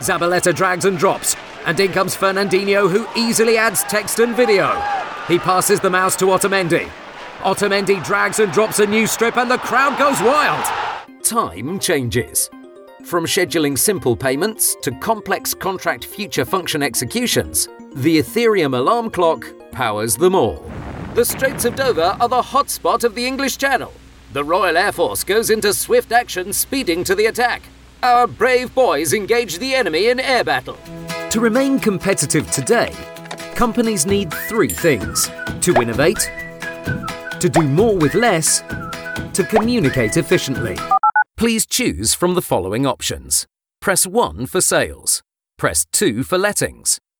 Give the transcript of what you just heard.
Zabaleta drags and drops, and in comes Fernandinho, who easily adds text and video. He passes the mouse to Otamendi. Otamendi drags and drops a new strip, and the crowd goes wild. Time changes. From scheduling simple payments to complex contract future function executions, the Ethereum alarm clock powers them all. The Straits of Dover are the hotspot of the English Channel. The Royal Air Force goes into swift action, speeding to the attack. Our brave boys engage the enemy in air battle. To remain competitive today, companies need three things: to innovate, to do more with less, to communicate efficiently. Please choose from the following options. Press 1 for sales. Press 2 for lettings.